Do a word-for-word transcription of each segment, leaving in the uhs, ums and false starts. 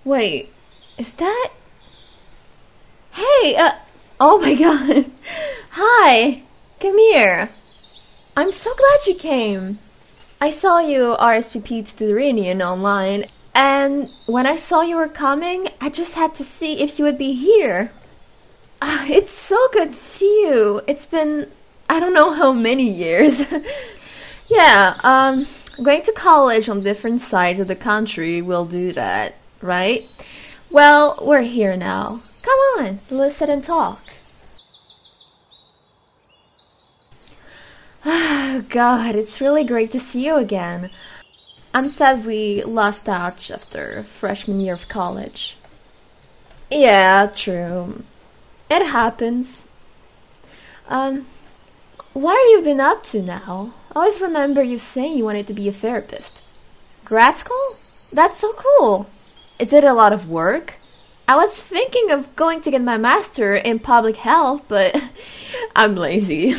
Wait, is that... Hey, uh, oh my god. Hi, come here. I'm so glad you came. I saw you R S V P'd to the reunion online, and when I saw you were coming, I just had to see if you would be here. Uh, it's so good to see you. It's been, I don't know how many years. Yeah, um, going to college on different sides of the country will do that, right? Well, we're here now. Come on, let's sit and talk. Oh God, it's really great to see you again. I'm sad we lost touch after freshman year of college. Yeah, true. It happens. Um, what have you been up to now? I always remember you saying you wanted to be a therapist. Grad school? That's so cool. Is it a lot of work? I was thinking of going to get my master in public health, but I'm lazy.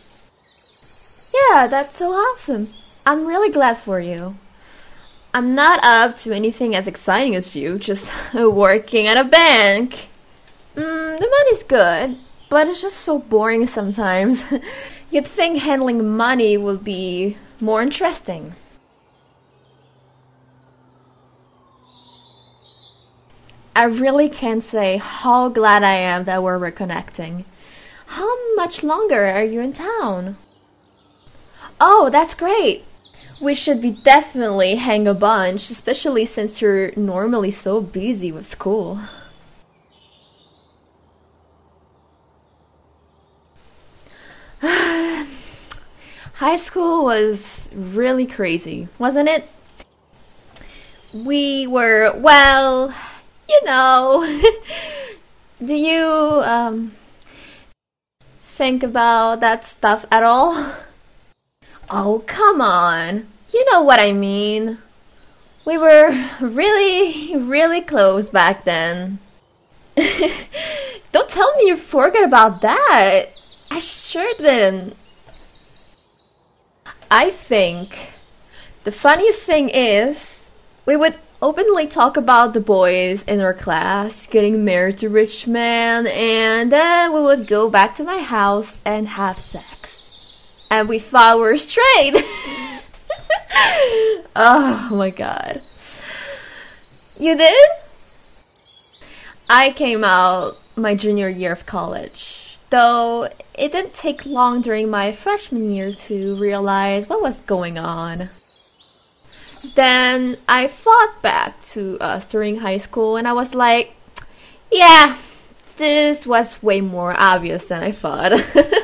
Yeah, that's so awesome. I'm really glad for you. I'm not up to anything as exciting as you, just working at a bank. Mm, the money's good, but it's just so boring sometimes. You'd think handling money would be more interesting. I really can't say how glad I am that we're reconnecting. How much longer are you in town? Oh, that's great! We should be definitely hang a bunch, especially since you're normally so busy with school. High school was really crazy, wasn't it? We were, well, you know. Do you, um, think about that stuff at all? Oh, come on. You know what I mean. We were really, really close back then. Don't tell me you forgot about that. I sure didn't. I think the funniest thing is we would openly talk about the boys in our class getting married to rich men, and then we would go back to my house and have sex. And we thought we were straight. Oh my god. You did? I came out my junior year of college, though it didn't take long during my freshman year to realize what was going on. Then I thought back to us during high school and I was like, yeah, this was way more obvious than I thought.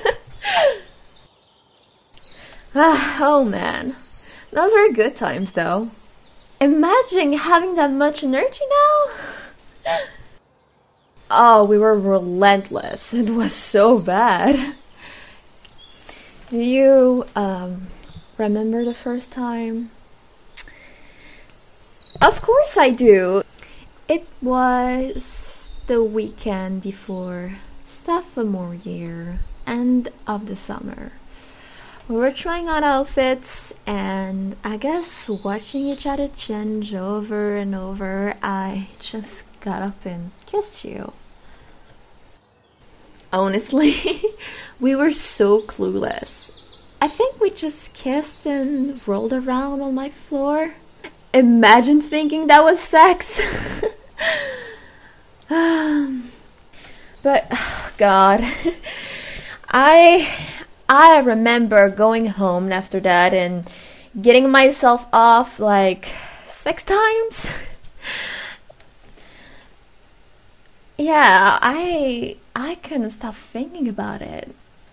Ah, oh man, those were good times though. Imagine having that much energy now. Oh, we were relentless. It was so bad. Do you um, remember the first time? Of course I do. It was the weekend before sophomore year, end of the summer. We were trying on outfits, and I guess watching each other change over and over, I just got up and kissed you. Honestly, we were so clueless. I think we just kissed and rolled around on my floor. Imagine thinking that was sex. um, but, oh God, I... I remember going home after that and getting myself off like six times. Yeah, I I couldn't stop thinking about it.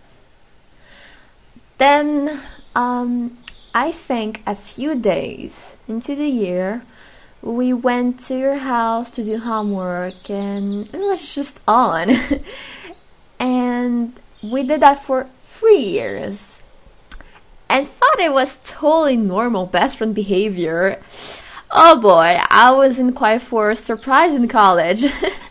Then, um, I think a few days into the year, we went to your house to do homework and it was just on. And we did that for three years and thought it was totally normal best friend behavior. Oh boy, I was in quite for a surprise in college.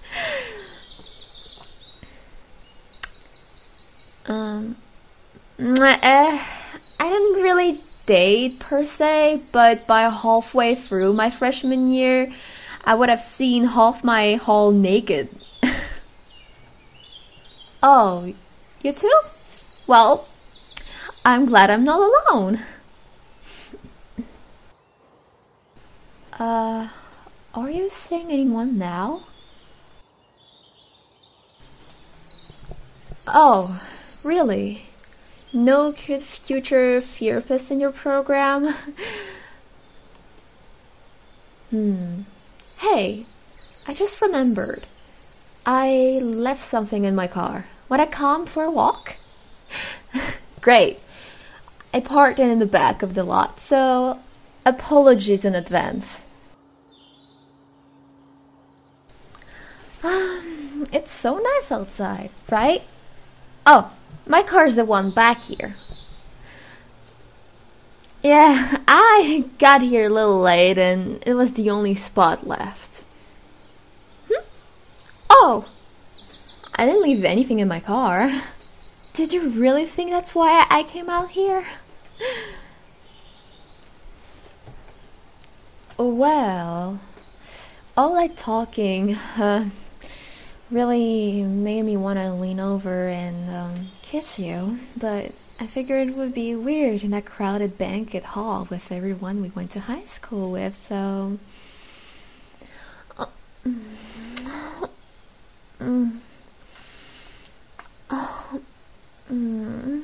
um, eh, I didn't really date per se, but by halfway through my freshman year, I would have seen half my hall naked. Oh, you too? Well, I'm glad I'm not alone. Uh, are you seeing anyone now? Oh, really? No cute future therapists in your program? Hmm. Hey, I just remembered. I left something in my car. Wanna come for a walk? Great. I parked it in the back of the lot, so apologies in advance. Um, it's so nice outside, right? Oh, my car's the one back here. Yeah, I got here a little late and it was the only spot left. Hmm? Oh! I didn't leave anything in my car. Did you really think that's why I came out here? Well, all that talking uh, really made me want to lean over and um, kiss you, but I figured it would be weird in that crowded banquet hall with everyone we went to high school with, so... Uh, mm, mm, oh, mm,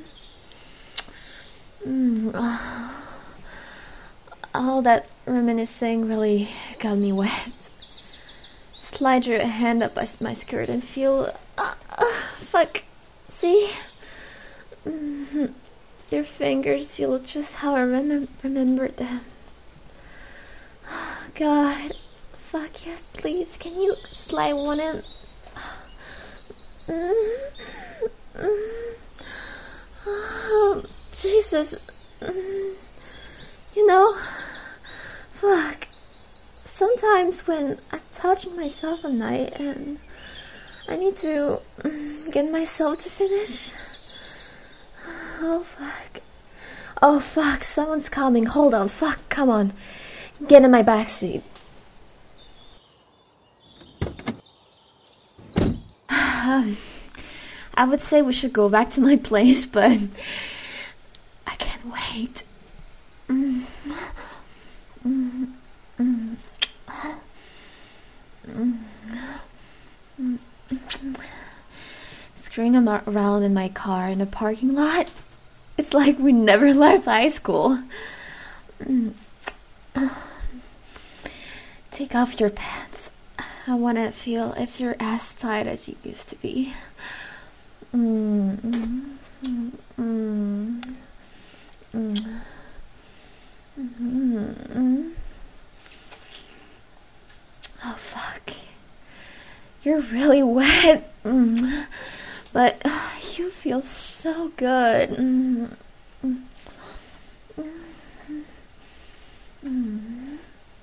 mm, uh, all that reminiscing really got me wet. Slide your hand up my skirt and feel... Uh, uh, fuck. See? Mm-hmm. Your fingers feel just how I remem remembered them. God. Fuck yes, please. Can you slide one in? Mm-hmm. Oh, Jesus. You know, fuck. Sometimes when I'm touching myself at night and I need to get myself to finish. Oh fuck. Oh fuck, someone's coming. Hold on, fuck, come on. Get in my backseat. Um, I would say we should go back to my place, but I can't wait. Mm. Mm. Mm. Mm. Mm. Screwing around in my car in a parking lot. It's like we never left high school. Mm. Take off your pants. I want to feel if you're as tight as you used to be. Mm. Mm. Mm. Mm. Mm. Oh fuck. You're really wet. Mm. But uh, you feel so good. Mm. Mm. Mm.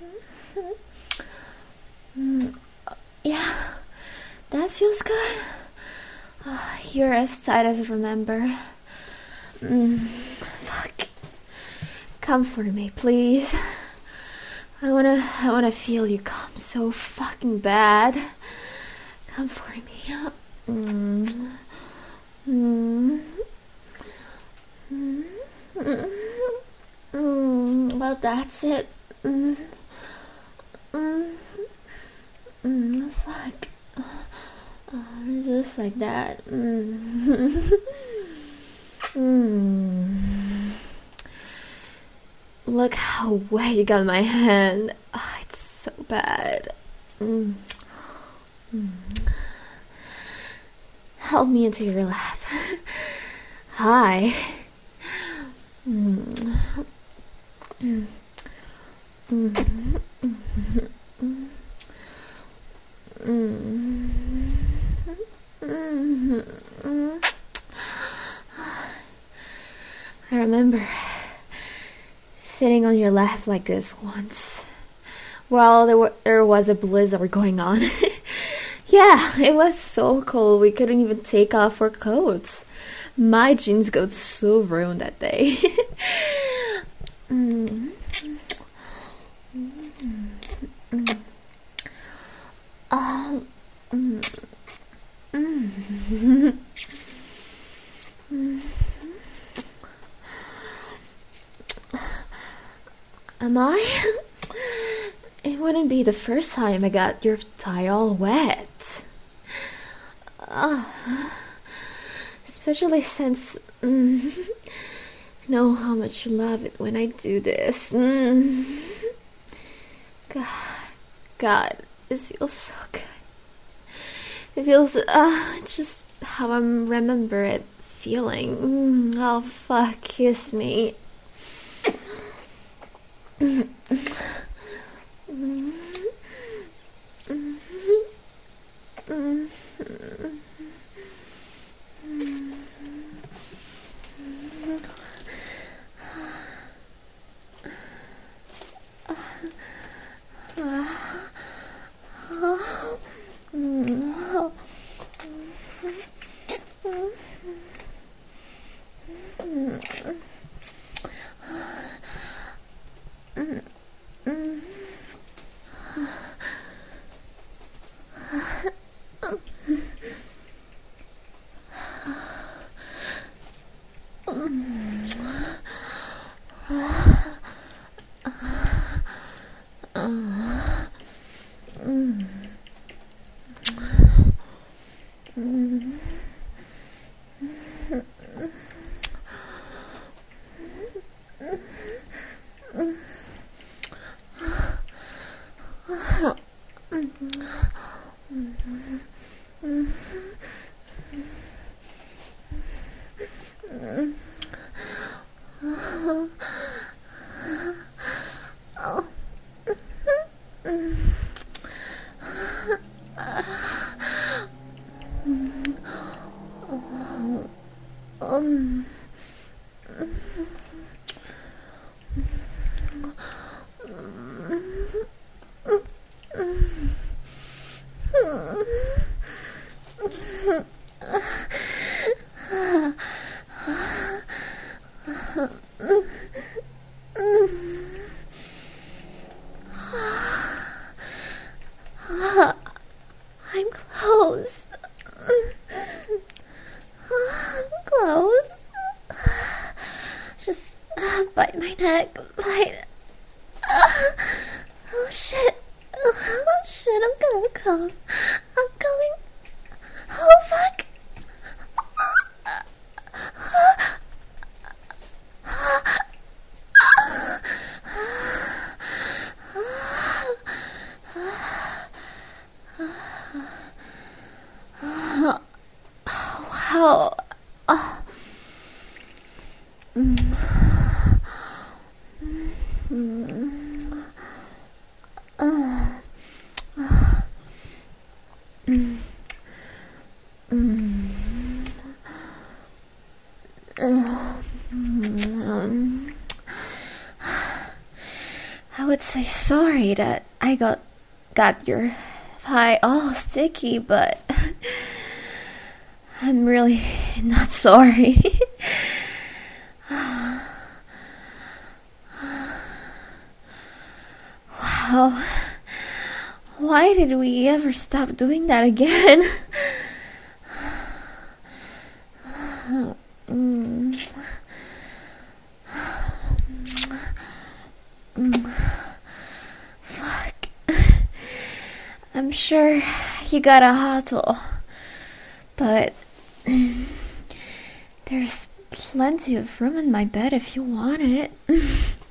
Mm. Yeah, that feels good. Oh, you're as tight as I remember. Mm. Fuck. Comfort me, please. I wanna, I wanna feel you come so fucking bad. Comfort me. Mm. Mm. Mm. Mm. Mm. Well, that's it. Mm. Mm. Mm. Fuck. Uh, just like that. Mm. Mm. Look how wet you got my hand. Oh, it's so bad. Mm. Mm. Help me into your lap. Hi. Mm. Mm. Mm. Mm. Mm. Mm. Mm. I remember sitting on your lap like this once. Well, there, were, there was a blizzard going on. Yeah, it was so cold we couldn't even take off our coats. My jeans got so ruined that day. mm. Mm. Mm. Am I? It wouldn't be the first time I got your tie all wet. Uh, especially since mm, I know how much you love it when I do this. Mm. God, God, this feels so good. It feels, uh, just how I remember it feeling. Mm, oh, fuck, kiss me. Mm. Mm. Mm. Mm. I'm close. I'm close. Just uh, bite my neck. Bite. Oh shit. Oh shit, I'm gonna come. I'm going. Oh fuck. Wow. Oh. Mm. Mm. Uh. Mm. Mm. Uh. Mm. I would say sorry that I got got your pie all sticky, but I'm really not sorry. Wow. Why did we ever stop doing that again? mm. Mm. Fuck. I'm sure you got a hotel, but there's plenty of room in my bed if you want it.